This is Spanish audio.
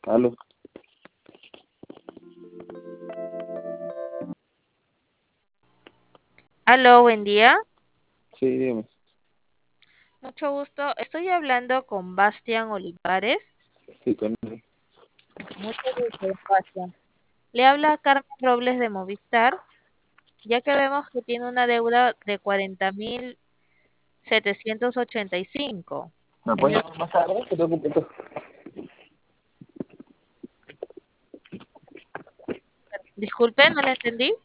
Aló, Aló, buen día. sí, dime. Mucho gusto. Estoy hablando con Bastian Olivares. Sí, con él. Mucho gusto, Bastian. Le habla Carmen Robles de Movistar, ya que vemos que tiene una deuda de 40.785. ¿Me Es puedes el- llamar más tarde? Que tengo un poquito. Disculpe, no le entendí.